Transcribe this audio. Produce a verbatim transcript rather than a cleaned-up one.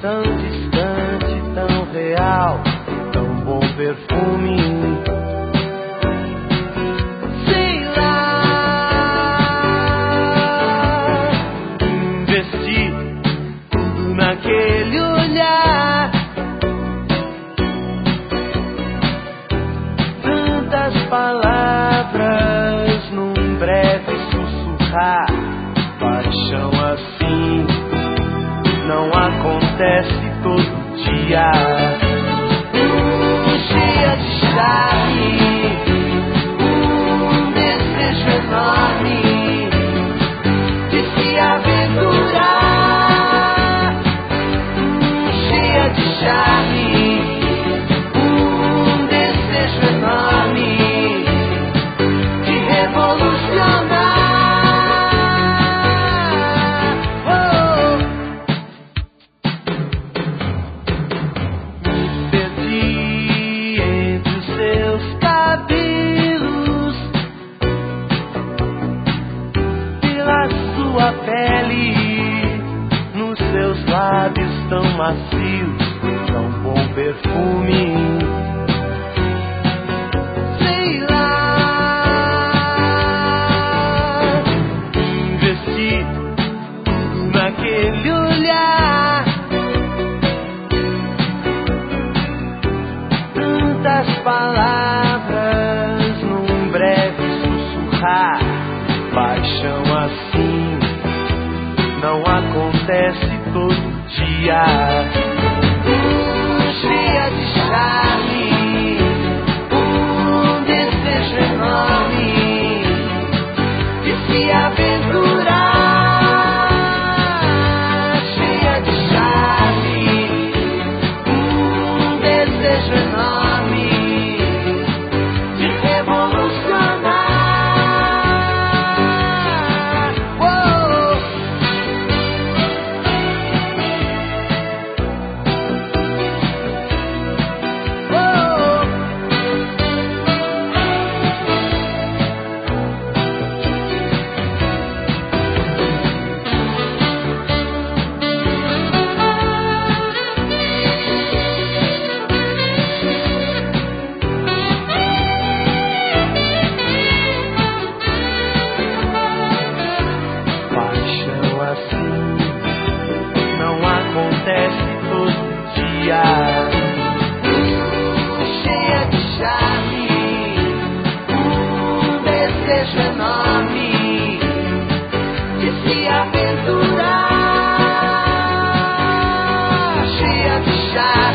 tão distante, tão real, tão bom perfume. Sei lá, investi tudo naquele olhar, tantas palavras num breve sussurrar. Paixão assim não acontece todo dia. Hum, cheia de charme, um desejo enorme de se aventurar. Hum, cheia de charme, um desejo enorme de revolucionar. Lábios tão macios, tão bom perfume. Sei lá, investi tudo naquele olhar, tantas palavras num breve sussurrar. Paixão assim não acontece todo dia. Hum, cheia de charme, um desejo enorme de se aventurar. Cheia de charme, um desejo enorme de revolucionar. Cheia de charme, um desejo enorme de se aventurar. Cheia de charme.